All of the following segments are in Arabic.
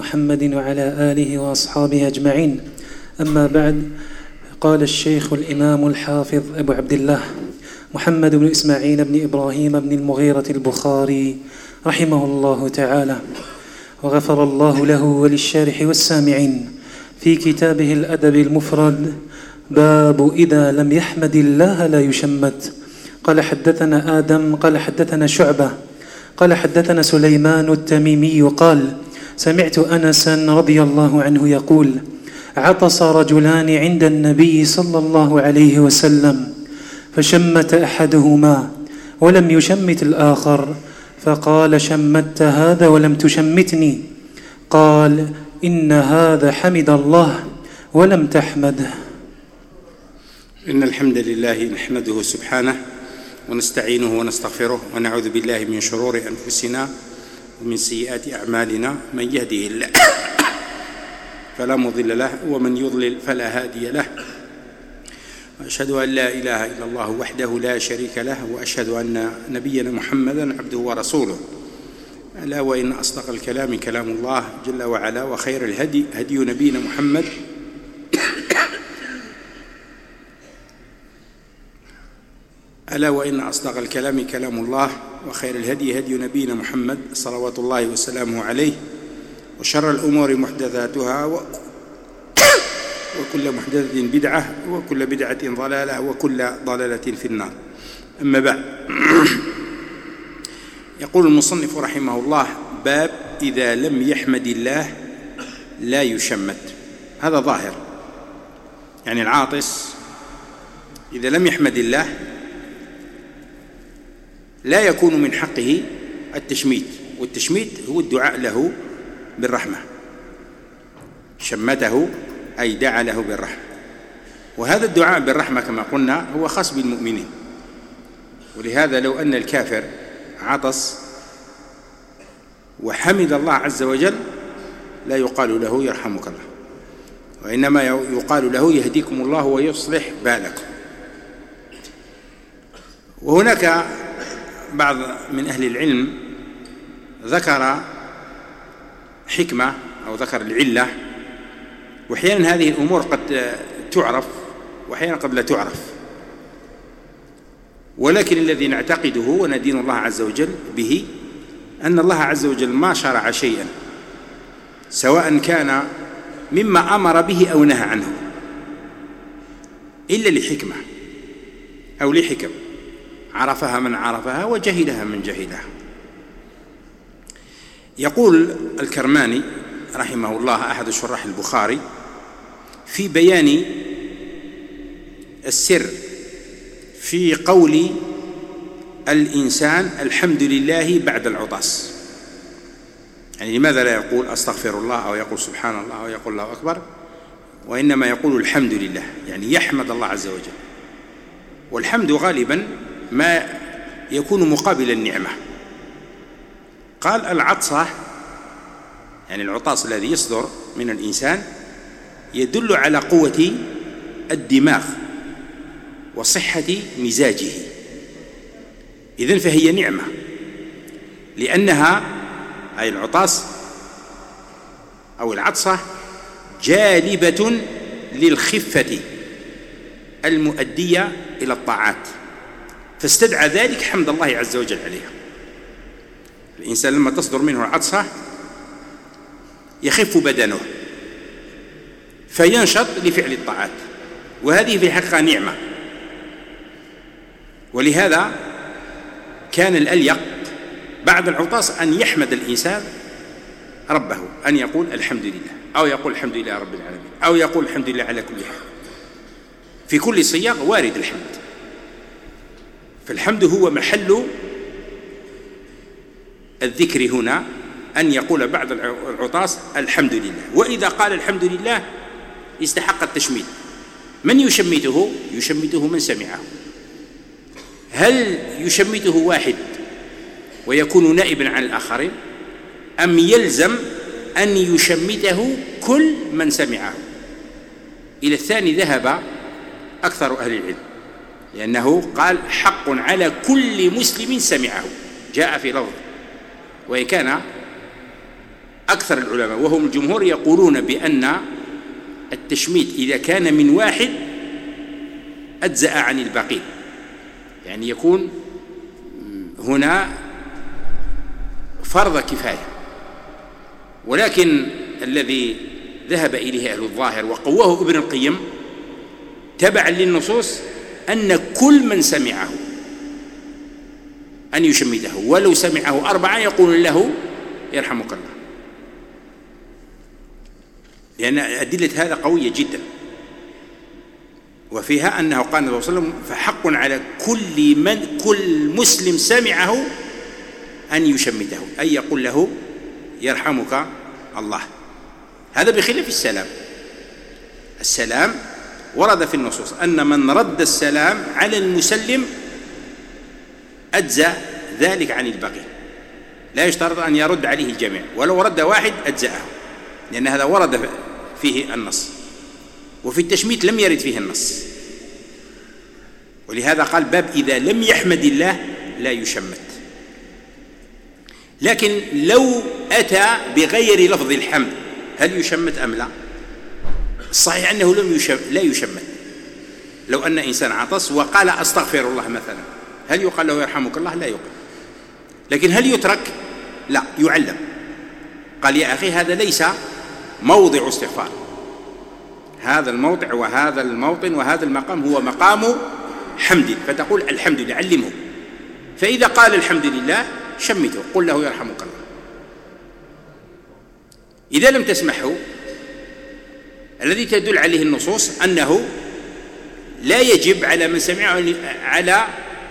محمد وعلى آله وأصحابه أجمعين. أما بعد، قال الشيخ الإمام الحافظ أبو عبد الله محمد بن إسماعيل بن إبراهيم بن المغيرة البخاري رحمه الله تعالى وغفر الله له وللشارح والسامعين في كتابه الأدب المفرد: باب إذا لم يحمد الله لا يشمت. قال حدثنا آدم قال حدثنا شعبة قال حدثنا سليمان التميمي قال: سمعت أنسا رضي الله عنه يقول: عطس رجلان عند النبي صلى الله عليه وسلم، فشمت أحدهما ولم يشمت الآخر، فقال: شمت هذا ولم تشمتني. قال: إن هذا حمد الله ولم تحمده. إن الحمد لله نحمده سبحانه ونستعينه ونستغفره ونعوذ بالله من شرور أنفسنا ومن سيئات أعمالنا، من يهده الله فلا مضل له ومن يضلل فلا هادي له، وأشهد أن لا إله إلا الله وحده لا شريك له، وأشهد أن نبينا محمدا عبده ورسوله. ألا وإن أصدق الكلام كلام الله جل وعلا، وخير الهدي هدي نبينا محمد ألا وإن أصدق الكلام كلام الله، وخير الهدي هدي نبينا محمد صلوات الله وسلامه عليه، وشر الأمور محدثاتها وكل محدثة بدعة وكل بدعة ضلالة وكل ضلالة في النار. أما بعد، يقول المصنف رحمه الله: باب إذا لم يحمد الله لا يشمت. هذا ظاهر، يعني العاطس إذا لم يحمد الله لا يكون من حقه التشميت، والتشميت هو الدعاء له بالرحمة. شمته أي دعا له بالرحمة، وهذا الدعاء بالرحمة كما قلنا هو خاص بالمؤمنين. ولهذا لو أن الكافر عطس وحمد الله عز وجل لا يقال له يرحمك الله، وإنما يقال له يهديكم الله ويصلح بالكم. وهناك بعض من أهل العلم ذكر حكمة أو ذكر العلة، وأحيانا هذه الأمور قد تعرف وأحيانا قد لا تعرف، ولكن الذي نعتقده وندين الله عز وجل به أن الله عز وجل ما شرع شيئا سواء كان مما أمر به أو نهى عنه إلا لحكمة أو لحكم عرفها من عرفها وجهلها من جهلها. يقول الكرماني رحمه الله أحد شراح البخاري في بيان السر في قول الإنسان الحمد لله بعد العطاس، يعني لماذا لا يقول أستغفر الله أو يقول سبحان الله أو يقول الله أكبر، وإنما يقول الحمد لله، يعني يحمد الله عز وجل. والحمد غالبا ما يكون مقابل النعمة. قال العطسة يعني العطاس الذي يصدر من الإنسان يدل على قوة الدماغ وصحة مزاجه، إذن فهي نعمة، لأنها أي العطاس أو العطسة جالبة للخفة المؤدية إلى الطاعات، فاستدعى ذلك حمد الله عز وجل عليها. الإنسان لما تصدر منه العطسة يخف بدنه فينشط لفعل الطاعات، وهذه في الحقيقة نعمة. ولهذا كان الأليق بعد العطاس أن يحمد الإنسان ربه، أن يقول الحمد لله، أو يقول الحمد لله رب العالمين، أو يقول الحمد لله على كل حال. في كل صياغ وارد الحمد، فالحمد هو محل الذكر هنا، أن يقول بعد العطاس الحمد لله. وإذا قال الحمد لله استحق التشميت. من يشمته؟ يشمته من سمعه. هل يشمته واحد ويكون نائبا عن الآخرين، أم يلزم أن يشمته كل من سمعه؟ إلى الثاني ذهب أكثر أهل العلم، لأنه قال حق على كل مسلم سمعه، جاء في لفظ، وإن كان أكثر العلماء وهم الجمهور يقولون بأن التشميت إذا كان من واحد أجزأ عن الباقين، يعني يكون هنا فرض كفاية. ولكن الذي ذهب إليه أهل الظاهر وقواه ابن القيم تبعا للنصوص أن كل من سمعه أن يشمته، ولو سمعه 4 يقول له يرحمك الله، لأن أدلة هذا قوية جدا، وفيها أنه قال النبي صلى الله عليه وسلم فحق على كل مسلم سمعه أن يشمته، أي يقول له يرحمك الله. هذا بخلاف السلام ورد في النصوص أن من رد السلام على المسلم أجزأ ذلك عن الباقي، لا يشترط أن يرد عليه الجميع، ولو رد واحد أجزأه، لأن هذا ورد فيه النص. وفي التشميت لم يرد فيه النص، ولهذا قال باب إذا لم يحمد الله لا يشمت. لكن لو أتى بغير لفظ الحمد هل يشمت أم لا؟ الصحيح أنه لا يشمت. لو أن إنسان عطس وقال أستغفر الله مثلا، هل يقال له يرحمك الله؟ لا يقال. لكن هل يترك؟ لا، يعلم. قال يا أخي هذا ليس موضع استغفار، هذا الموضع وهذا الموطن وهذا المقام هو مقام حمد، فتقول الحمد لله، علمه. فإذا قال الحمد لله شمته، قل له يرحمك الله. إذا لم تسمحه، الذي تدل عليه النصوص أنه لا يجب على من سمعه على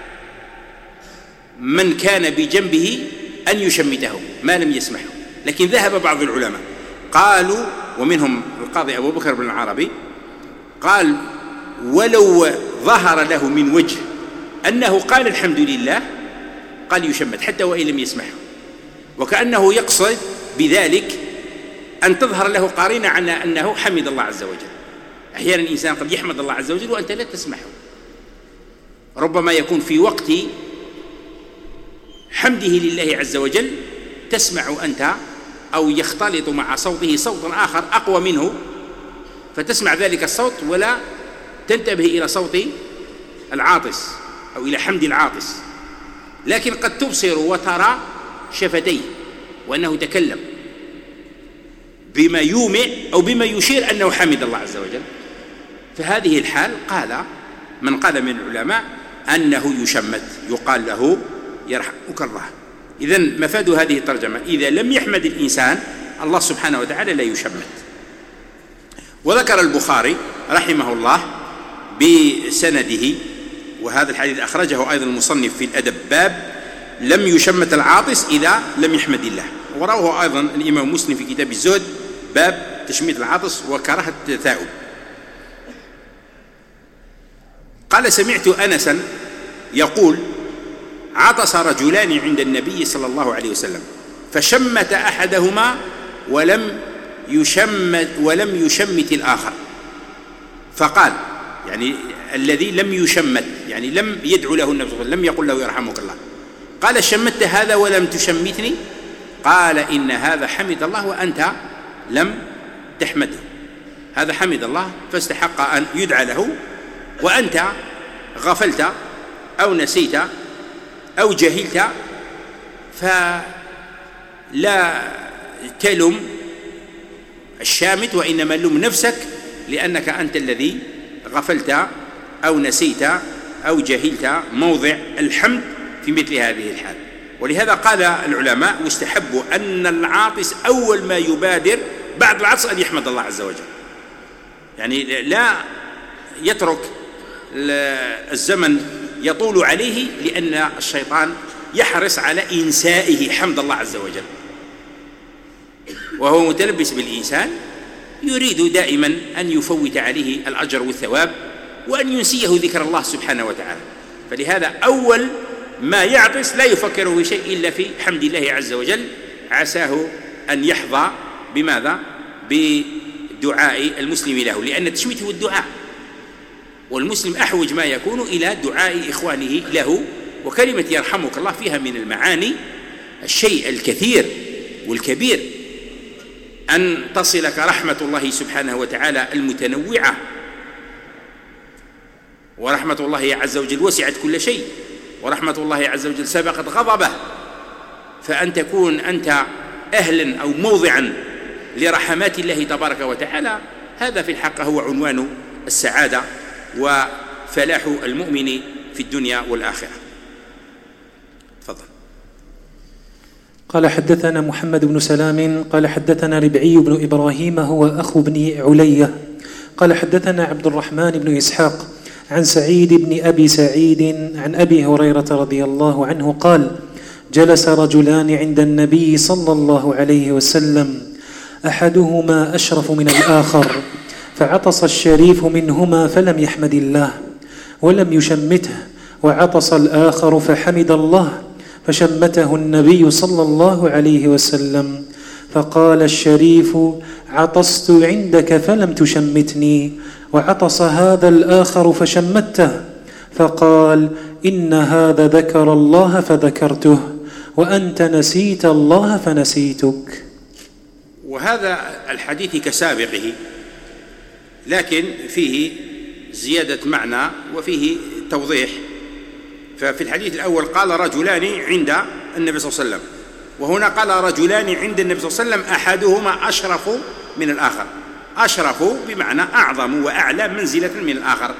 من كان بجنبه أن يشمته ما لم يسمحه. لكن ذهب بعض العلماء قالوا، ومنهم القاضي أبو بكر بن العربي، قال ولو ظهر له من وجه أنه قال الحمد لله قال يشمت حتى وإن لم يسمحه، وكأنه يقصد بذلك أن تظهر له قارنة على أنه حمد الله عز وجل. أحيانا الإنسان قد يحمد الله عز وجل وأنت لا تسمحه، ربما يكون في وقت حمده لله عز وجل تسمع أنت أو يختلط مع صوته صوت آخر أقوى منه، فتسمع ذلك الصوت ولا تنتبه إلى صوت العاطس أو إلى حمد العاطس، لكن قد تبصر وترى شفتيه وأنه تكلم بما يومئ أو بما يشير أنه حمد الله عز وجل. فهذه الحال قال من قال من العلماء أنه يشمت، يقال له يرحمك الله. إذن مفاد هذه الترجمة إذا لم يحمد الإنسان الله سبحانه وتعالى لا يشمت. وذكر البخاري رحمه الله بسنده، وهذا الحديث أخرجه أيضا المصنف في الأدب، باب لم يشمت العاطس إذا لم يحمد الله. ورواه أيضا الإمام مسلم في كتاب الزهد باب تشميت العاطس وكراهة التثاؤب. قال سمعت أنسا يقول عطس رجلان عند النبي صلى الله عليه وسلم فشمت أحدهما ولم يشمت الآخر، فقال يعني الذي لم يشمت يعني لم يدعو له النبي صلى الله عليه وسلم، لم يقل له يرحمك الله، قال شمت هذا ولم تشمتني؟ قال إن هذا حمد الله وأنت لم تحمده، هذا حمد الله فاستحق أن يدعى له، وأنت غفلت أو نسيت أو جهلت، فلا تلم الشامت وإنما لم نفسك، لأنك أنت الذي غفلت أو نسيت أو جهلت موضع الحمد في مثل هذه الحال. ولهذا قال العلماء واستحبوا أن العاطس أول ما يبادر بعد العطس أن يحمد الله عز وجل، يعني لا يترك الزمن يطول عليه، لأن الشيطان يحرص على إنسائه حمد الله عز وجل، وهو متلبس بالإنسان يريد دائما أن يفوت عليه الأجر والثواب وأن ينسيه ذكر الله سبحانه وتعالى. فلهذا أول ما يعطس لا يفكر في شيء إلا في حمد الله عز وجل، عساه أن يحظى بماذا؟ بدعاء المسلم له، لأن التشميت هو الدعاء، والمسلم أحوج ما يكون إلى دعاء إخوانه له. وكلمة يرحمك الله فيها من المعاني الشيء الكثير والكبير، أن تصلك رحمة الله سبحانه وتعالى المتنوعة، ورحمة الله عز وجل وسعت كل شيء، ورحمة الله عز وجل سبقت غضبه، فأن تكون أنت أهلا أو موضعا لرحمات الله تبارك وتعالى، هذا في الحق هو عنوان السعادة وفلاح المؤمن في الدنيا والآخرة. تفضل. قال حدثنا محمد بن سلام قال حدثنا ربعي بن إبراهيم هو أخو بن علية قال حدثنا عبد الرحمن بن إسحاق عن سعيد بن أبي سعيد عن أبي هريرة رضي الله عنه قال: جلس رجلان عند النبي صلى الله عليه وسلم أحدهما أشرف من الآخر، فعطس الشريف منهما فلم يحمد الله ولم يشمته، وعطس الآخر فحمد الله فشمته النبي صلى الله عليه وسلم، فقال الشريف: عطست عندك فلم تشمتني، وعطس هذا الآخر فشمته، فقال: إن هذا ذكر الله فذكرته، وأنت نسيت الله فنسيتك. وهذا الحديث كسابقه، لكن فيه زيادة معنى وفيه توضيح. ففي الحديث الأول قال رجلان عند النبي صلى الله عليه وسلم، وهنا قال رجلان عند النبي صلى الله عليه وسلم أحدهما أشرف من الآخر. أشرف بمعنى أعظم وأعلى منزلة من الآخر،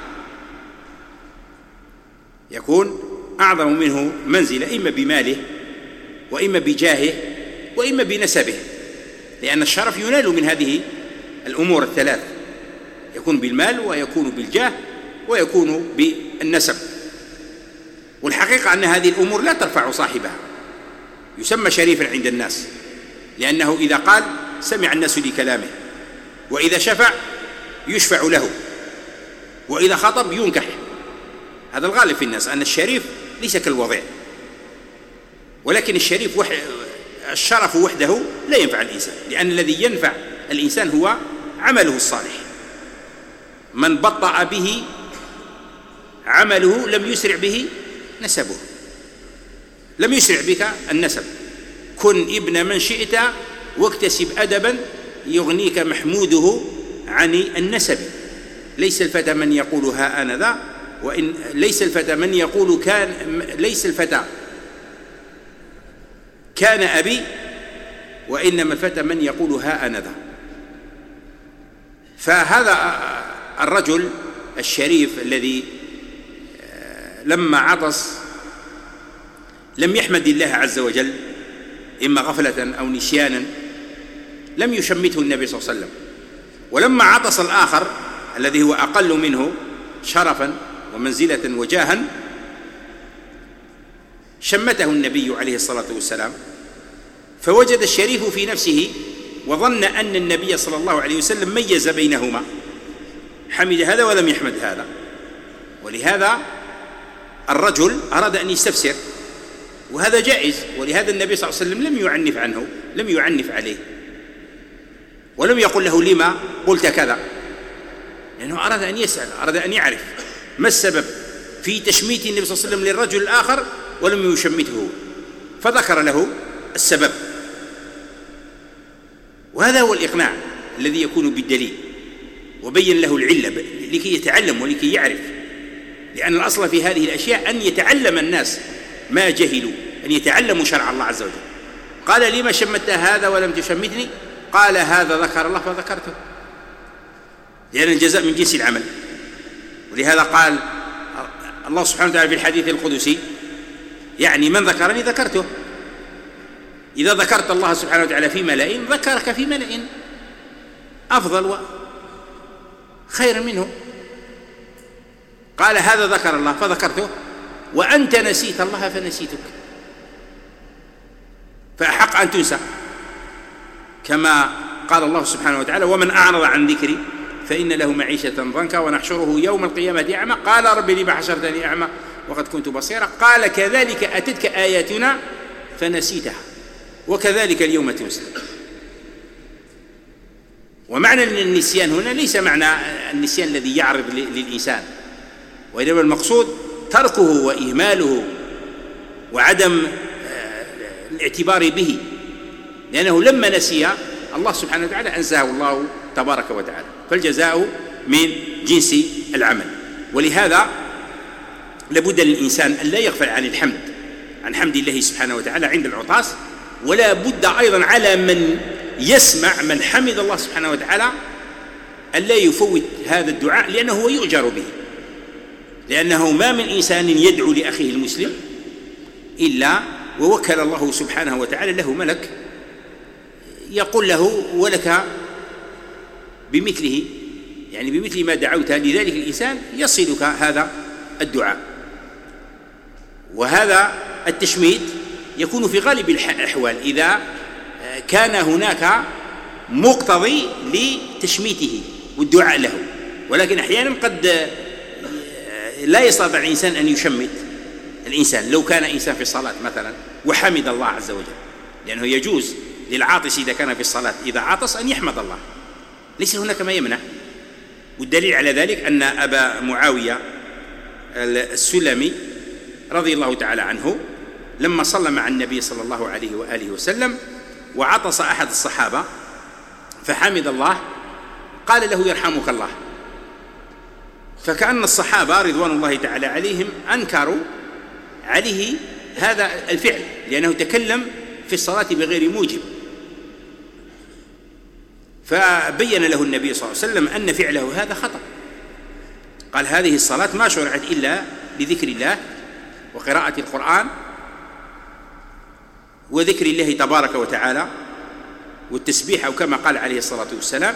يكون أعظم منه منزلة إما بماله وإما بجاهه وإما بنسبه، لأن الشرف ينال من هذه الأمور الثلاث، يكون بالمال ويكون بالجاه ويكون بالنسب. والحقيقة أن هذه الأمور لا ترفع صاحبها، يسمى شريفا عند الناس، لأنه إذا قال سمع الناس لكلامه، وإذا شفع يشفع له، وإذا خطب ينكح. هذا الغالب في الناس، أن الشريف ليس كالوضيع، ولكن الشرف وحده لا ينفع الإنسان، لأن الذي ينفع الإنسان هو عمله الصالح. من بطأ به عمله لم يسرع به نسبه، لم يسرع بك النسب. كن ابن من شئت واكتسب أدبا يغنيك محموده عن النسب. ليس الفتى من يقول ها أنا ذا، وإن ليس الفتى من يقول ليس الفتى كان أبي، وإنما الفتى من يقول ها أنا ذا. فهذا الرجل الشريف الذي لما عطس لم يحمد الله عز وجل، إما غفلة أو نسيانا، لم يشمته النبي صلى الله عليه وسلم. ولما عطس الآخر الذي هو أقل منه شرفا ومنزلة وجاها، شمته النبي عليه الصلاة والسلام، فوجد الشريف في نفسه وظن أن النبي صلى الله عليه وسلم ميز بينهما، حمد هذا ولم يحمد هذا. ولهذا الرجل أراد أن يستفسر، وهذا جائز، ولهذا النبي صلى الله عليه وسلم لم يعنف عنه، لم يعنف عليه، ولم يقل له لما قلت كذا، لأنه أراد أن يسأل، أراد أن يعرف ما السبب في تشميت النبي صلى الله عليه وسلم للرجل الآخر ولم يشمته، فذكر له السبب. وهذا هو الإقناع الذي يكون بالدليل، وبين له العلة لكي يتعلم ولكي يعرف، لأن الأصل في هذه الأشياء أن يتعلم الناس ما جهلوا، أن يتعلموا شرع الله عز وجل. قال لما شمت هذا ولم تشمتني؟ قال هذا ذكر الله فذكرته، لأن الجزاء من جنس العمل. ولهذا قال الله سبحانه وتعالى في الحديث القدسي: يعني من ذكرني ذكرته. إذا ذكرت الله سبحانه وتعالى في ملأ ذكرك في ملأ أفضل وخير منه. قال هذا ذكر الله فذكرته، وأنت نسيت الله فنسيتك، فأحق أن تنسى، كما قال الله سبحانه وتعالى: ومن أعرض عن ذكري فإن له معيشة ضنكا ونحشره يوم القيامة أعمى قال رب لما حشرتني أعمى وقد كنت بصيرا قال كذلك أتتك آياتنا فنسيتها وكذلك اليوم تنسى. ومعنى النسيان هنا ليس معنى النسيان الذي يعرض للإنسان، وإنما المقصود تركه وإهماله وعدم الاعتبار به، لأنه لما نسي الله سبحانه وتعالى أنزهه الله تبارك وتعالى، فالجزاء من جنس العمل. ولهذا لابد للإنسان أن لا يغفل عن حمد الله سبحانه وتعالى عند العطاس، ولا بد أيضا على من يسمع من حمد الله سبحانه وتعالى أن لا يفوت هذا الدعاء، لأنه هو يؤجر به، لأنه ما من إنسان يدعو لأخيه المسلم إلا ووكل الله سبحانه وتعالى له ملك يقول له ولك بمثله، يعني بمثل ما دعوت لذلك الإنسان يصلك هذا الدعاء. وهذا التشميت يكون في غالب الأحوال إذا كان هناك مقتضي لتشميته والدعاء له، ولكن أحيانا قد لا يستطيع الإنسان أن يشمت الإنسان. لو كان إنسان في الصلاة مثلا وحمد الله عز وجل، لأنه يجوز للعاطس إذا كان في الصلاة إذا عطس أن يحمد الله، ليس هناك ما يمنع. والدليل على ذلك أن أبا معاوية السلمي رضي الله تعالى عنه لما صلى مع النبي صلى الله عليه وآله وسلم وعطس أحد الصحابة فحمد الله قال له يرحمك الله، فكأن الصحابة رضوان الله تعالى عليهم أنكروا عليه هذا الفعل، لأنه تكلم في الصلاة بغير موجب، فبين له النبي صلى الله عليه وسلم أن فعله هذا خطأ. قال هذه الصلاة ما شرعت إلا لذكر الله وقراءة القرآن وذكر الله تبارك وتعالى والتسبيح، أو كما قال عليه الصلاة والسلام،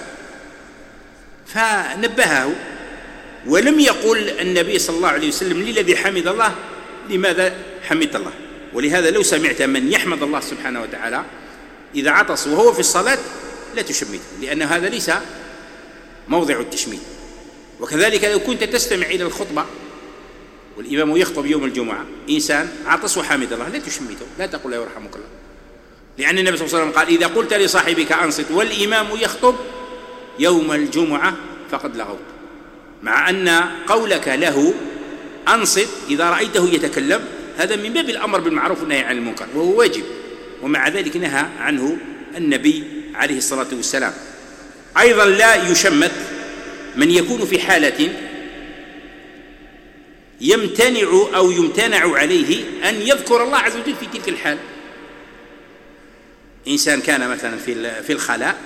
فنبهه. ولم يقل النبي صلى الله عليه وسلم للذي حمد الله لماذا حمدت الله. ولهذا لو سمعت من يحمد الله سبحانه وتعالى إذا عطس وهو في الصلاة لا تشمته، لأن هذا ليس موضع التشميت. وكذلك لو كنت تستمع إلى الخطبة والإمام يخطب يوم الجمعة، إنسان عطس وحمد الله لا تشمته، لا تقول له يرحمك الله، لأن النبي صلى الله عليه وسلم قال إذا قلت لصاحبك أنصت والإمام يخطب يوم الجمعة فقد لغوت، مع أن قولك له أنصت إذا رأيته يتكلم هذا من باب الأمر بالمعروف والنهي عن المنكر، وهو واجب، ومع ذلك نهى عنه النبي عليه الصلاة والسلام. أيضا لا يشمت من يكون في حالة يمتنع أو يمتنع عليه أن يذكر الله عز وجل في تلك الحال. إنسان كان مثلا في الخلاء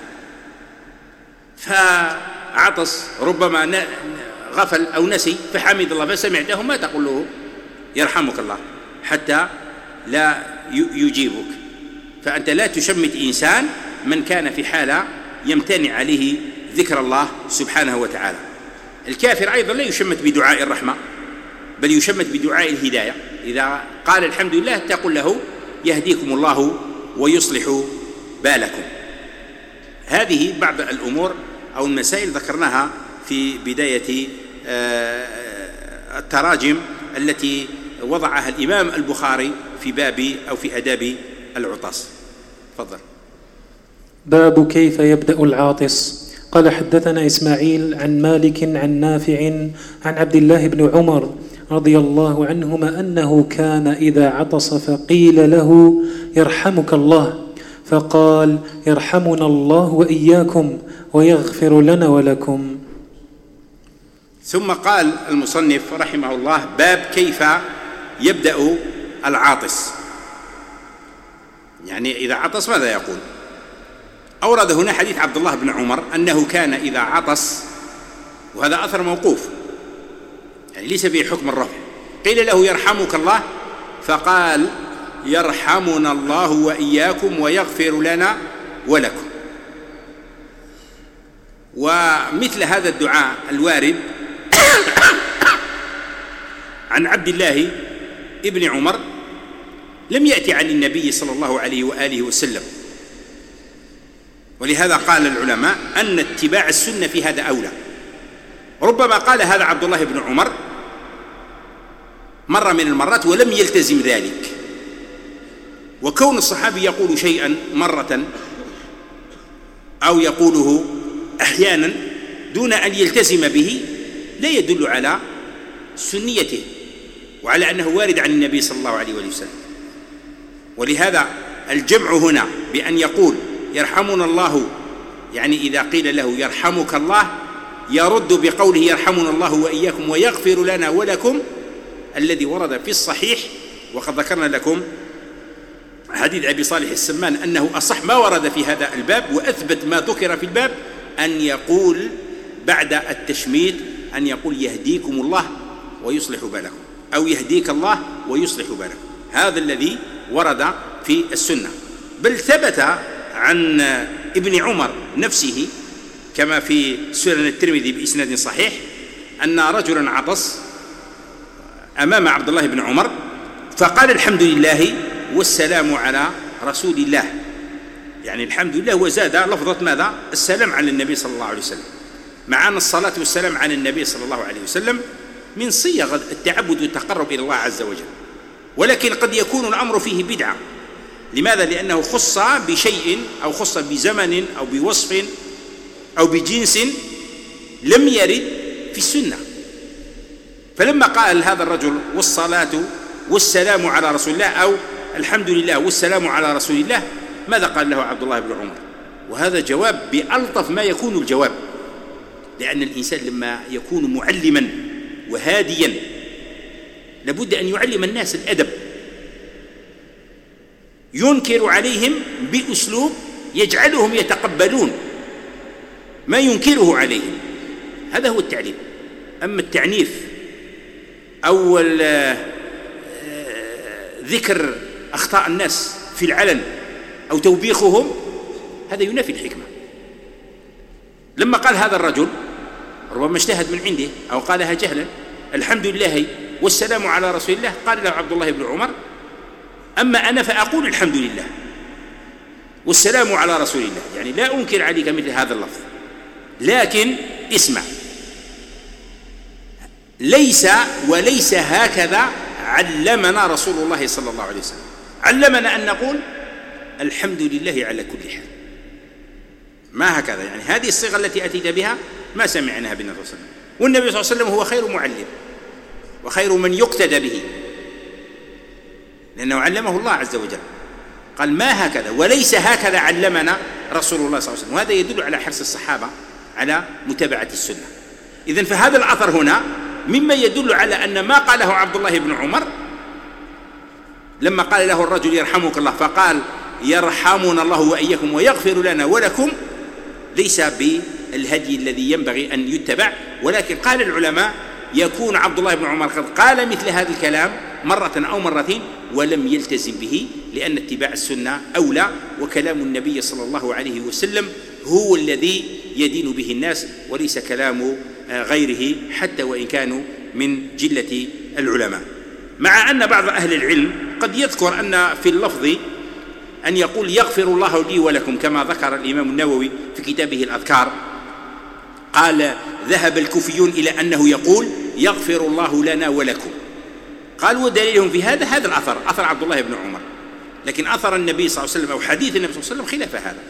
فعطس، ربما غفل أو نسي فحمد الله فسمعته، ما تقول له يرحمك الله حتى لا يجيبك. فأنت لا تشمت إنسان من كان في حالة يمتنع عليه ذكر الله سبحانه وتعالى. الكافر أيضا لا يشمت بدعاء الرحمة، بل يشمت بدعاء الهداية. إذا قال الحمد لله تقول له يهديكم الله ويصلح بالكم. هذه بعض الأمور أو المسائل ذكرناها في بداية التراجم التي وضعها الإمام البخاري في باب أو في آداب العطاس. تفضل. باب كيف يبدأ العاطس. قال حدثنا إسماعيل عن مالك عن نافع عن عبد الله بن عمر رضي الله عنهما أنه كان إذا عطس فقيل له يرحمك الله فقال يرحمنا الله وإياكم ويغفر لنا ولكم. ثم قال المصنف رحمه الله باب كيف يبدأ العاطس، يعني إذا عطس ماذا يقول. أورد هنا حديث عبد الله بن عمر أنه كان إذا عطس، وهذا أثر موقوف يعني ليس به حكم الرفع، قيل له يرحمك الله فقال يرحمنا الله وإياكم ويغفر لنا ولكم. ومثل هذا الدعاء الوارد عن عبد الله ابن عمر لم يأتي عن النبي صلى الله عليه وآله وسلم، ولهذا قال العلماء أن اتباع السنة في هذا أولى. ربما قال هذا عبد الله بن عمر مرة من المرات ولم يلتزم ذلك، وكون الصحابي يقول شيئا مرة أو يقوله أحيانا دون أن يلتزم به لا يدل على سنيته وعلى أنه وارد عن النبي صلى الله عليه وسلم. ولهذا الجمع هنا بأن يقول يرحمنا الله يعني إذا قيل له يرحمك الله يرد بقوله يرحمنا الله وإياكم ويغفر لنا ولكم، الذي ورد في الصحيح. وقد ذكرنا لكم حديث أبي صالح السمان أنه أصح ما ورد في هذا الباب، وأثبت ما ذكر في الباب أن يقول بعد التشميت أن يقول يهديكم الله ويصلح بالكم، أو يهديك الله ويصلح بالكم. هذا الذي ورد في السنة. بل ثبت عن ابن عمر نفسه كما في سنن الترمذي بإسناد صحيح أن رجلا عطس أمام عبد الله بن عمر فقال الحمد لله والسلام على رسول الله، يعني الحمد لله، وزاد لفظة ماذا؟ السلام على النبي صلى الله عليه وسلم، مع أن الصلاة والسلام على النبي صلى الله عليه وسلم من صيغ التعبد والتقرب إلى الله عز وجل، ولكن قد يكون الأمر فيه بدعة. لماذا؟ لأنه خص بشيء أو خص بزمن أو بوصف أو بجنس لم يرد في السنة. فلما قال هذا الرجل والصلاة والسلام على رسول الله أو الحمد لله والسلام على رسول الله، ماذا قال له عبد الله بن عمر؟ وهذا جواب بألطف ما يكون الجواب، لأن الإنسان لما يكون معلما وهاديا لابد أن يعلم الناس الأدب، ينكر عليهم بأسلوب يجعلهم يتقبلون ما ينكره عليهم. هذا هو التعليم. أما التعنيف أو ذكر أخطاء الناس في العلن أو توبيخهم هذا ينافي الحكمة. لما قال هذا الرجل ربما اجتهد من عنده أو قالها جهلا الحمد لله والسلام على رسول الله، قال له عبد الله بن عمر أما أنا فأقول الحمد لله والسلام على رسول الله، يعني لا أنكر عليك مثل هذا اللفظ، لكن اسمع، وليس هكذا علمنا رسول الله صلى الله عليه وسلم. علمنا أن نقول الحمد لله على كل حال، ما هكذا، يعني هذه الصيغة التي أتيت بها ما سمعناها بالنبي صلى الله عليه وسلم. والنبي صلى الله عليه وسلم هو خير معلم وخير من يقتدى به، لأنه علمه الله عز وجل. قال ما هكذا وليس هكذا علمنا رسول الله صلى الله عليه وسلم، وهذا يدل على حرص الصحابة على متابعة السنة. إذن فهذا الأثر هنا مما يدل على أن ما قاله عبد الله بن عمر لما قال له الرجل يرحمك الله فقال يرحمنا الله وإياكم ويغفر لنا ولكم ليس بالهدي الذي ينبغي أن يتبع، ولكن قال العلماء يكون عبد الله بن عمر قد قال مثل هذا الكلام مرة أو مرتين ولم يلتزم به، لأن اتباع السنة أولى، وكلام النبي صلى الله عليه وسلم هو الذي يدين به الناس وليس كلام غيره حتى وإن كانوا من جلة العلماء. مع أن بعض أهل العلم قد يذكر أن في اللفظ أن يقول يغفر الله لي ولكم، كما ذكر الإمام النووي في كتابه الأذكار، قال ذهب الكوفيون إلى أنه يقول يغفر الله لنا ولكم. قال ودليلهم في هذا الأثر، أثر عبد الله بن عمر، لكن أثر النبي صلى الله عليه وسلم أو حديث النبي صلى الله عليه وسلم خلاف هذا.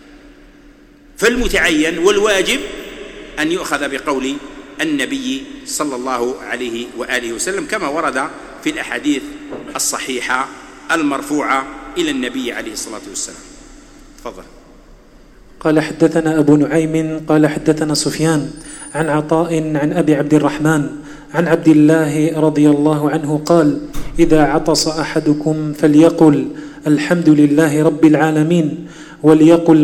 فالمتعين والواجب أن يؤخذ بقول النبي صلى الله عليه وآله وسلم كما ورد في الأحاديث الصحيحة المرفوعة إلى النبي عليه الصلاة والسلام. تفضل. قال حدثنا أبو نعيم قال حدثنا سفيان عن عطاء عن أبي عبد الرحمن عن عبد الله رضي الله عنه قال إذا عطس أحدكم فليقل الحمد لله رب العالمين وليقل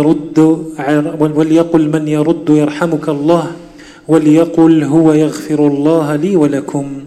من يرد يرحمك الله وليقل هو يغفر الله لي ولكم.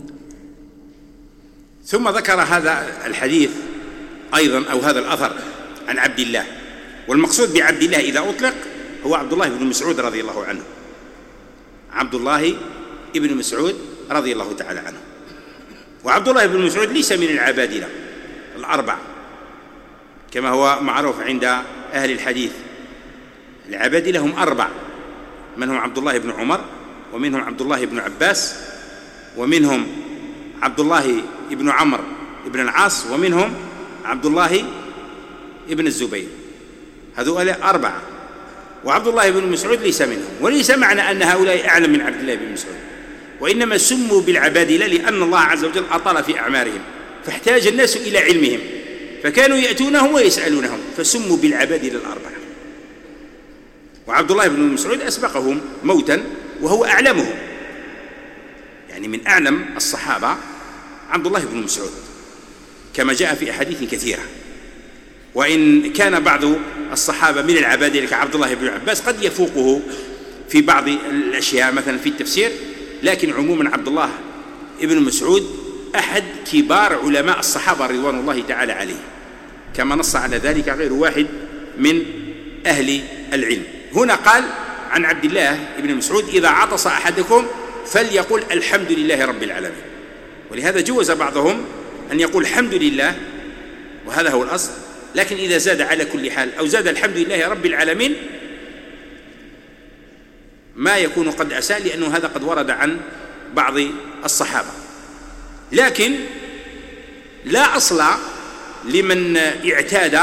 ثم ذكر هذا الحديث أيضا أو هذا الأثر عن عبد الله، والمقصود بعبد الله إذا أطلق هو عبد الله بن مسعود رضي الله عنه، عبد الله بن مسعود رضي الله تعالى عنه. وعبد الله بن مسعود ليس من العبادلة الأربعة كما هو معروف عند أهل الحديث، العبادلة هم أربع، منهم عبد الله بن عمر، ومنهم عبد الله بن عباس، ومنهم عبد الله بن عمرو بن العاص، ومنهم عبد الله بن الزبير. هذول أربعة، وعبد الله بن مسعود ليس منهم. وليس معنى أن هؤلاء أعلم من عبد الله بن مسعود، وإنما سموا بالعبادلة لأن الله عز وجل أطال في أعمارهم فاحتاج الناس إلى علمهم فكانوا يأتونهم ويسألونهم فسموا بالعبادلة الأربعة. وعبد الله بن مسعود أسبقهم موتا وهو أعلمهم، يعني من أعلم الصحابة عبد الله بن مسعود كما جاء في أحاديث كثيرة. وإن كان بعض الصحابة من العبادلة كعبد الله بن عباس قد يفوقه في بعض الأشياء مثلا في التفسير، لكن عموما عبد الله بن مسعود أحد كبار علماء الصحابة رضوان الله تعالى عليه، كما نص على ذلك غير واحد من أهل العلم. هنا قال عن عبد الله بن مسعود: إذا عطس أحدكم فليقل الحمد لله رب العالمين. ولهذا جوز بعضهم أن يقول الحمد لله، وهذا هو الأصل، لكن إذا زاد على كل حال أو زاد الحمد لله رب العالمين ما يكون قد أساء، لأنه هذا قد ورد عن بعض الصحابة. لكن لا أصل لمن اعتاد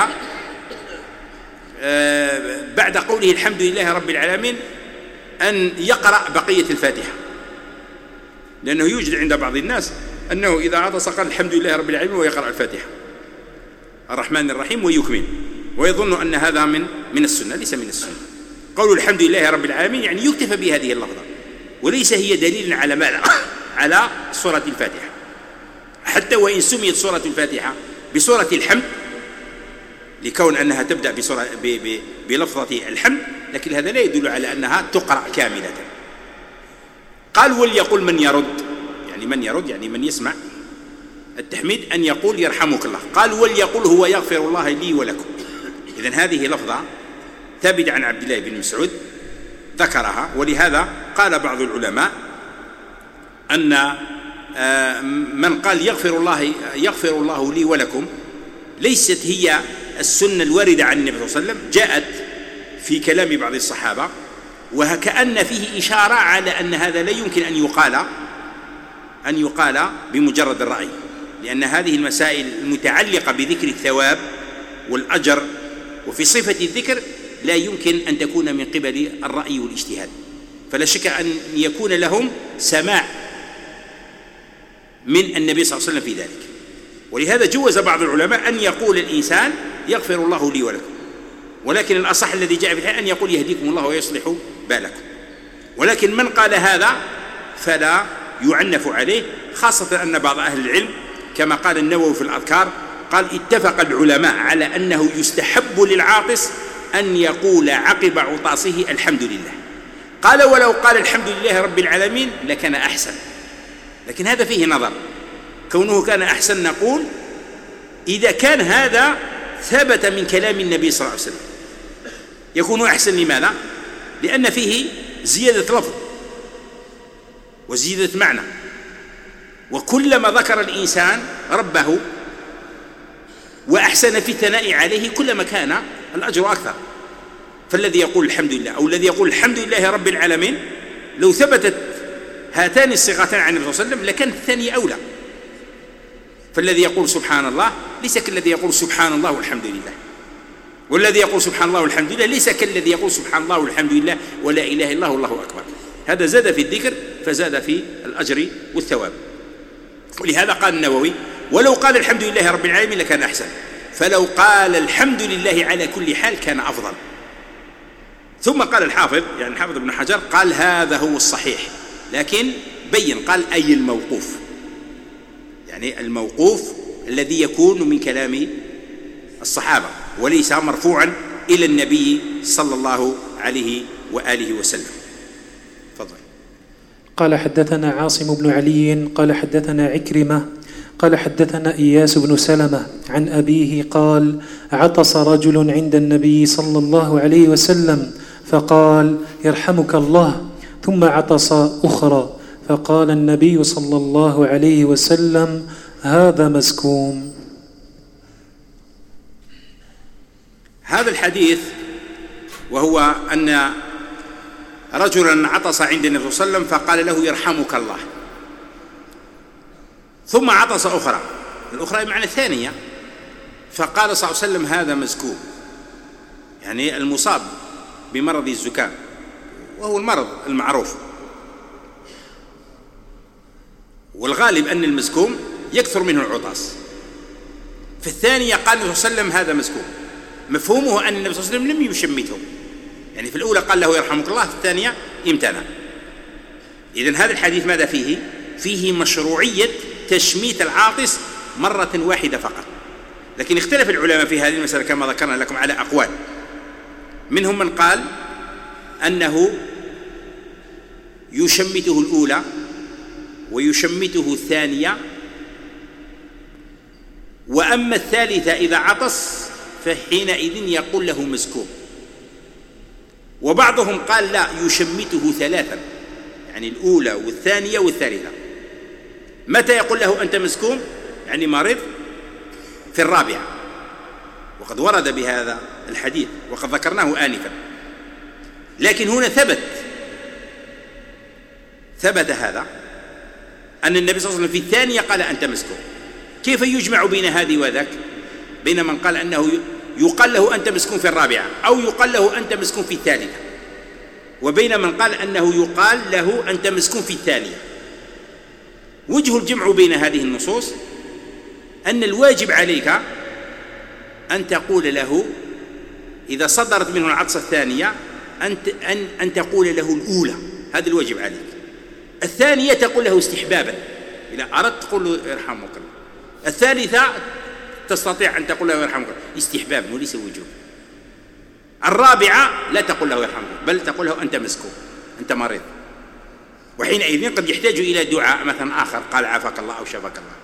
بعد قوله الحمد لله رب العالمين أن يقرأ بقية الفاتحة، لأنه يوجد عند بعض الناس أنه إذا عطس قال الحمد لله رب العالمين ويقرأ الفاتحة الرحمن الرحيم ويكمل، ويظن أن هذا من السنة. ليس من السنة. قول الحمد لله رب العالمين يعني يكتفى بهذه اللفظة، وليس هي دليل على ماذا؟ على سورة الفاتحة، حتى وإن سميت سورة الفاتحة بسورة الحمد لكون أنها تبدأ بلفظة الحمد، لكن هذا لا يدل على أنها تقرأ كاملة. قال: وليقول من يرد، يعني من يرد يعني من يسمع التحميد أن يقول يرحمك الله. قال: وليقول هو يغفر الله لي ولكم. إذن هذه لفظة ثابتة عن عبد الله بن مسعود ذكرها. ولهذا قال بعض العلماء أن من قال يغفر الله لي ولكم ليست هي السنة الواردة عن النبي صلى الله عليه وسلم، جاءت في كلام بعض الصحابة، وكأن فيه إشارة على أن هذا لا يمكن أن يقال بمجرد الرأي، لأن هذه المسائل المتعلقة بذكر الثواب والأجر وفي صفة الذكر لا يمكن أن تكون من قبل الرأي والاجتهاد، فلا شك أن يكون لهم سماع من النبي صلى الله عليه وسلم في ذلك. ولهذا جوز بعض العلماء أن يقول الإنسان يغفر الله لي ولكم، ولكن الأصح الذي جاء في الحديث أن يقول يهديكم الله ويصلح بالكم. ولكن من قال هذا فلا يعنف عليه، خاصة أن بعض أهل العلم كما قال النووي في الأذكار قال: اتفق العلماء على أنه يستحب للعاطس أن يقول عقب عطاسه الحمد لله. قال: ولو قال الحمد لله رب العالمين لكان أحسن، لكن هذا فيه نظر. كونه كان أحسن نقول إذا كان هذا ثبت من كلام النبي صلى الله عليه وسلم يكون أحسن. لماذا؟ لأن فيه زيادة لفظ وزيادة معنى، وكلما ذكر الإنسان ربه وأحسن في الثناء عليه كلما كان الأجر أكثر. فالذي يقول الحمد لله أو الذي يقول الحمد لله رب العالمين لو ثبتت هاتان الصيغتان عن النبي صلى الله عليه وسلم لكان الثاني أولى. فالذي يقول سبحان الله ليس كالذي يقول سبحان الله والحمد لله، والذي يقول سبحان الله والحمد لله ليس كالذي يقول سبحان الله والحمد لله ولا إله إلا الله والله أكبر. هذا زاد في الذكر فزاد في الأجر والثواب. ولهذا قال النووي: ولو قال الحمد لله رب العالمين لكان أحسن، فلو قال الحمد لله على كل حال كان أفضل. ثم قال الحافظ ابن حجر قال: هذا هو الصحيح، لكن بين قال أي الموقوف، يعني الموقوف الذي يكون من كلام الصحابة وليس مرفوعا إلى النبي صلى الله عليه وآله وسلم. تفضل. قال: حدثنا عاصم بن علي قال حدثنا عكرمة قال حدثنا إياس بن سلمة عن أبيه قال: عطس رجل عند النبي صلى الله عليه وسلم فقال: يرحمك الله، ثم عطس أخرى فقال النبي صلى الله عليه وسلم: هذا مسكوم. هذا الحديث وهو أن رجلا عطس عند النبي صلى الله عليه وسلم فقال له: يرحمك الله، ثم عطس أخرى، الأخرى بمعنى الثانية، فقال صلى الله عليه وسلم: هذا مسكوم، يعني المصاب بمرض الزكام، وهو المرض المعروف، والغالب أن المسكوم يكثر منه العطاس. في الثانية قال النبي صلى الله عليه وسلم: هذا مسكوم، مفهومه أن النبي صلى الله عليه وسلم لم يشمته، يعني في الأولى قال له يرحمك الله، في الثانية امتنع. إذن هذا الحديث ماذا فيه؟ فيه مشروعية تشميت العاطس مرة واحدة فقط. لكن اختلف العلماء في هذه المسألة كما ذكرنا لكم على أقوال، منهم من قال أنه يشمته الأولى ويشمته الثانية، وأما الثالثة إذا عطس فحينئذ يقول له مسكوب. وبعضهم قال لا، يشمته ثلاثا، يعني الأولى والثانية والثالثة. متى يقول له أنت مسكوم؟ يعني مريض، في الرابعة، وقد ورد بهذا الحديث وقد ذكرناه آنفا. لكن هنا ثبت هذا أن النبي صلى الله عليه وسلم في الثانية قال أنت مسكوم. كيف يجمع بين هذه وذاك؟ بين من قال أنه يقال له أنت مسكون في الرابعة أو يقال له أنت مسكون في الثالثة، وبين من قال أنه يقال له أنت مسكون في الثانية. وجه الجمع بين هذه النصوص أن الواجب عليك أن تقول له إذا صدرت منه العطسة الثانية أن تقول له الأولى، هذا الواجب عليك. الثانية تقول له استحبابا إذا أردت تقول له يرحمك الله. الثالثة تستطيع أن تقول له يرحمك الله استحبابا وليس وجوب. الرابعة لا تقول له يرحمك بل تقول له أنت مسكون، أنت مريض، وحينئذ قد يحتاج إلى دعاء مثلا آخر قال عافاك الله أو شفاك الله.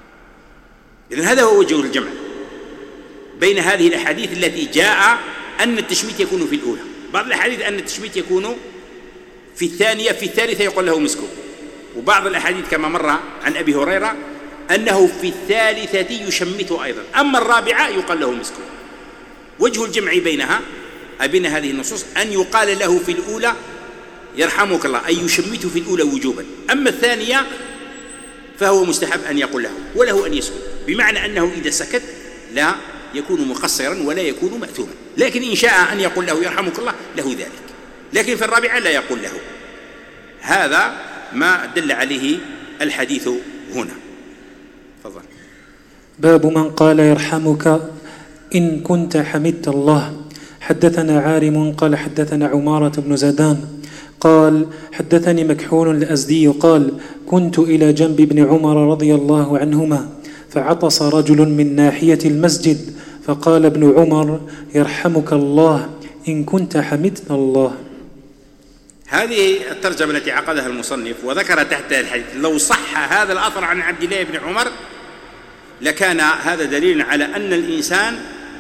إذن هذا هو وجه الجمع بين هذه الأحاديث التي جاء أن التشميت يكون في الأولى، بعض الأحاديث أن التشميت يكون في الثانية، في الثالثة يقول له مسكوب، وبعض الأحاديث كما مر عن أبي هريرة أنه في الثالثة يشمته أيضا، أما الرابعة يقال له مسكوب. وجه الجمع بين هذه النصوص أن يقال له في الأولى يرحمك الله، أي يشمته في الأولى وجوبا، أما الثانية فهو مستحب أن يقول له وله أن يسكت، بمعنى أنه إذا سكت لا يكون مقصرا ولا يكون مأثوما. لكن إن شاء أن يقول له يرحمك الله له ذلك، لكن في الرابعة لا يقول له. هذا ما دل عليه الحديث هنا. تفضل. باب من قال يرحمك إن كنت حمدت الله. حدثنا عارم قال حدثنا عمارة بن زدان قال حدثني مكحول الأزدي قال كنت إلى جنب ابن عمر رضي الله عنهما فعطس رجل من ناحية المسجد فقال ابن عمر يرحمك الله إن كنت حمدت الله. هذه الترجمة التي عقدها المصنف وذكر تحت الحديث لو صح هذا الأثر عن عبد الله بن عمر لكان هذا دليل على أن الإنسان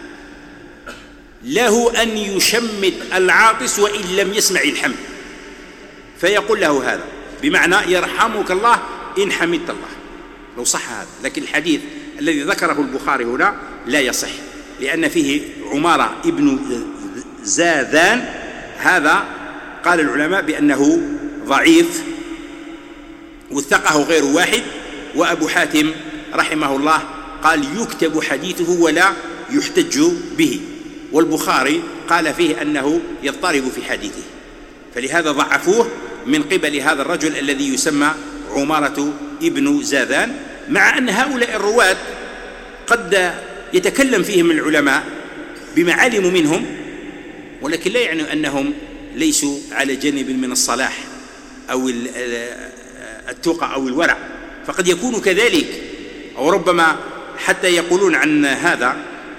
له أن يشمت العاطس وإن لم يسمع الحمد، فيقول له هذا بمعنى يرحمك الله إن حمدت الله، لو صح هذا. لكن الحديث الذي ذكره البخاري هنا لا يصح، لأن فيه عمارة ابن زاذان، هذا قال العلماء بأنه ضعيف وثقه غير واحد، وأبو حاتم رحمه الله قال يكتب حديثه ولا يحتج به، والبخاري قال فيه أنه يضطرب في حديثه، فلهذا ضعفوه من قبل هذا الرجل الذي يسمى عمارة ابن زاذان، مع أن هؤلاء الرواة قد يتكلم فيهم العلماء بما علموا منهم، ولكن لا يعني أنهم ليسوا على جانب من الصلاح أو التقى أو الورع، فقد يكونوا كذلك، أو ربما حتى يقولون عن هذا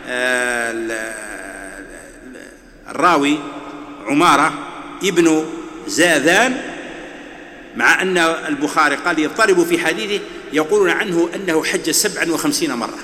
الراوي عمارة ابن زاذان، مع أن البخاري قال يضطرب في حديثه، يقولون عنه أنه حج 57 مرة،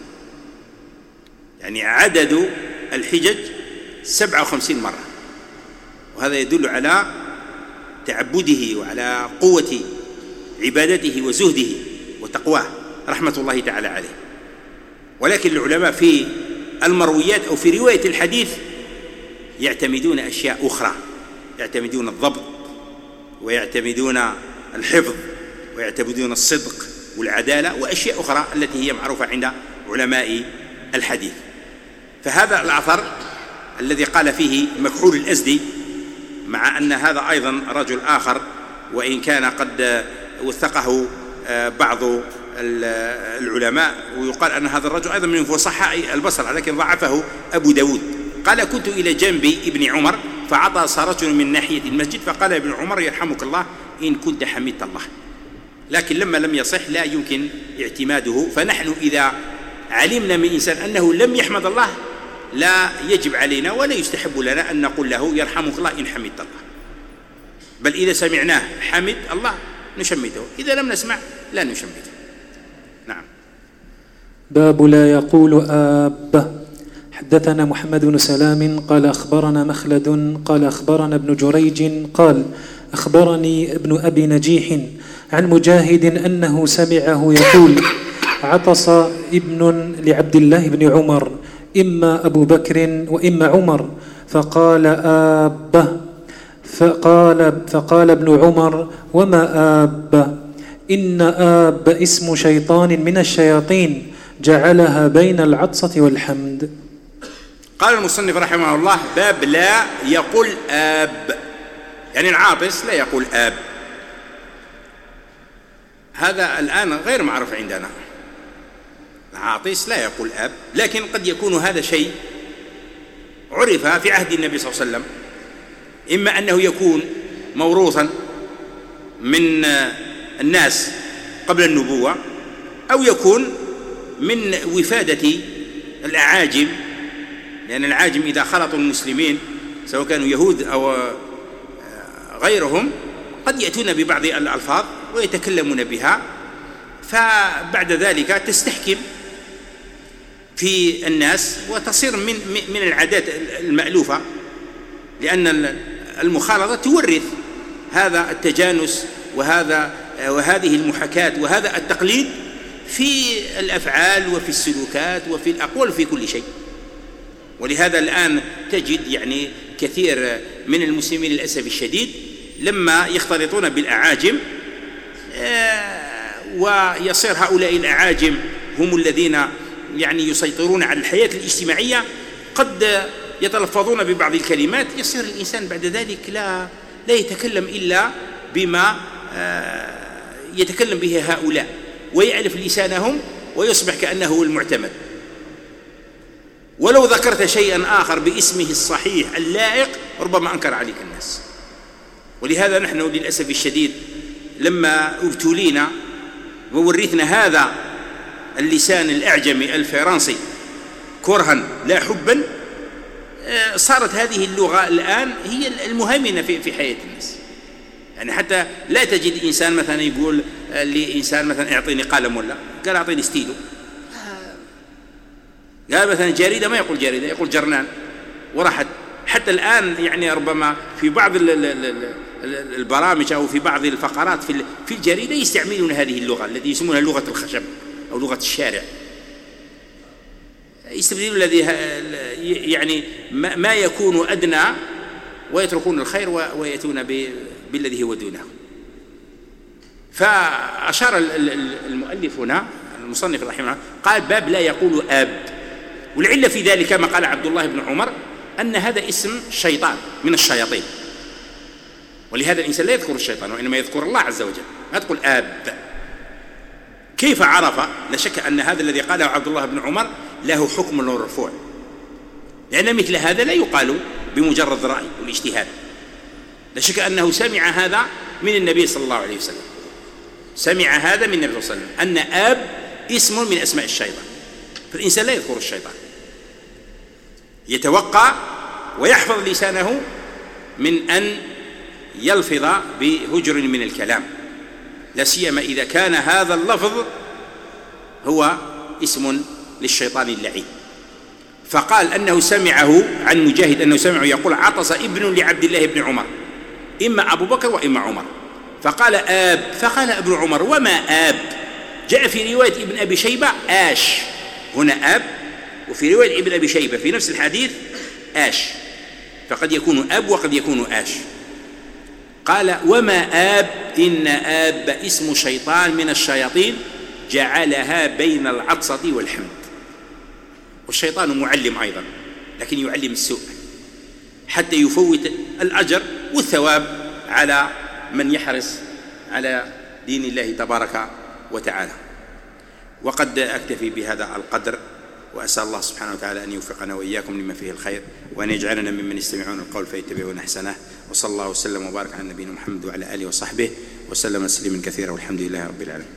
يعني عدد الحجج 57 مرة، وهذا يدل على تعبده وعلى قوة عبادته وزهده وتقواه رحمة الله تعالى عليه. ولكن العلماء في المرويات أو في رواية الحديث يعتمدون أشياء أخرى، يعتمدون الضبط ويعتمدون الحفظ ويعتمدون الصدق والعدالة وأشياء أخرى التي هي معروفة عند علماء الحديث. فهذا الأثر الذي قال فيه مكحول الأزدي، مع أن هذا أيضا رجل آخر وإن كان قد وثقه بعض العلماء، ويقال أن هذا الرجل أيضا من فصحاء البصرة، لكن ضعفه أبو داود. قال كنت إلى جنب ابن عمر فعطس رجل من ناحية المسجد فقال ابن عمر يرحمك الله إن كنت حمدت الله، لكن لما لم يصح لا يمكن اعتماده. فنحن إذا علمنا من إنسان أنه لم يحمد الله لا يجب علينا ولا يستحب لنا أن نقول له يرحمك الله إن حمدت الله، بل إذا سمعناه حمد الله نشمته، إذا لم نسمع لا نشمته. نعم. باب لا يقول آب. حدثنا محمد بن سلام قال أخبرنا مخلد قال أخبرنا ابن جريج قال أخبرني ابن أبي نجيح عن مجاهد أنه سمعه يقول عطس ابن لعبد الله بن عمر إما أبو بكر وإما عمر فقال آب، فقال ابن عمر وما آب؟ إن آب اسم شيطان من الشياطين جعلها بين العطسة والحمد. قال المصنف رحمه الله باب لا يقول آب، يعني العاطس لا يقول آب. هذا الآن غير معروف عندنا، العاطس لا يقول آب، لكن قد يكون هذا شيء عرف في عهد النبي صلى الله عليه وسلم، إما أنه يكون موروثا من الناس قبل النبوة، أو يكون من وفادة الأعاجم، لأن الأعاجم إذا خلطوا المسلمين سواء كانوا يهود أو غيرهم قد يأتون ببعض الألفاظ ويتكلمون بها، فبعد ذلك تستحكم في الناس وتصير من العادات المألوفة، لأن المخالطة تورث هذا التجانس وهذه المحاكاة وهذا التقليد في الأفعال وفي السلوكات وفي الأقوال وفي كل شيء. ولهذا الآن تجد يعني كثير من المسلمين للأسف الشديد لما يختلطون بالأعاجم ويصير هؤلاء الأعاجم هم الذين يعني يسيطرون على الحياة الاجتماعية، قد يتلفظون ببعض الكلمات يصير الإنسان بعد ذلك لا يتكلم إلا بما يتكلم به هؤلاء، ويألف لسانهم ويصبح كأنه المعتمد، ولو ذكرت شيئا آخر باسمه الصحيح اللائق ربما أنكر عليك الناس. ولهذا نحن للأسف الشديد لما ابتلينا وورثنا هذا اللسان الأعجمي الفرنسي كرها لا حبا، صارت هذه اللغة الآن هي المهيمنة في حياة الناس. يعني حتى لا تجد إنسان مثلا يقول لإنسان مثلا اعطيني قلم ولا قال اعطيني ستيلو، قال مثلا جريدة ما يقول جريدة يقول جرنان، وراحت. حتى الآن يعني ربما في بعض البرامج أو في بعض الفقرات في الجريدة يستعملون هذه اللغة التي يسمونها لغة الخشب أو لغة الشارع، يستبدلون الذي يعني ما يكون أدنى ويتركون الخير ويأتون بالذي هو دونه. فأشار المؤلف هنا المصنف رحمه الله قال باب لا يقول آب، والعلة في ذلك كما قال عبد الله بن عمر أن هذا اسم شيطان من الشياطين، ولهذا الإنسان لا يذكر الشيطان وإنما يذكر الله عز وجل، ما تقول آب. كيف عرف؟ لا شك أن هذا الذي قاله عبد الله بن عمر له حكم المرفوع، لأن مثل هذا لا يقال بمجرد رأي والاجتهاد، لا شك أنه سمع هذا من النبي صلى الله عليه وسلم، سمع هذا من النبي صلى الله عليه وسلم أن آب اسم من أسماء الشيطان، فالإنسان لا يذكر الشيطان، يتوقع ويحفظ لسانه من أن يلفظ بهجر من الكلام، لا سيما إذا كان هذا اللفظ هو اسم للشيطان اللعين. فقال أنه سمعه عن مجاهد أنه سمعه يقول عطس ابن لعبد الله بن عمر إما أبو بكر وإما عمر فقال آب، فقال ابن عمر وما آب؟ جاء في رواية ابن أبي شيبة آش، هنا آب، وفي رواية ابن أبي شيبة في نفس الحديث آش، فقد يكون أب وقد يكون آش. قال وما آب؟ إن آب اسم شيطان من الشياطين جعلها بين العطسة والحمد. والشيطان معلم أيضا، لكن يعلم السوء حتى يفوت الأجر والثواب على من يحرص على دين الله تبارك وتعالى. وقد أكتفي بهذا القدر، وأسأل الله سبحانه وتعالى أن يوفقنا وإياكم لما فيه الخير، وأن يجعلنا ممن يستمعون القول فيتبعون أحسنه. وصلى الله وسلم وبارك على نبينا محمد وعلى آله وصحبه وسلم تسليما كثيرا، والحمد لله رب العالمين.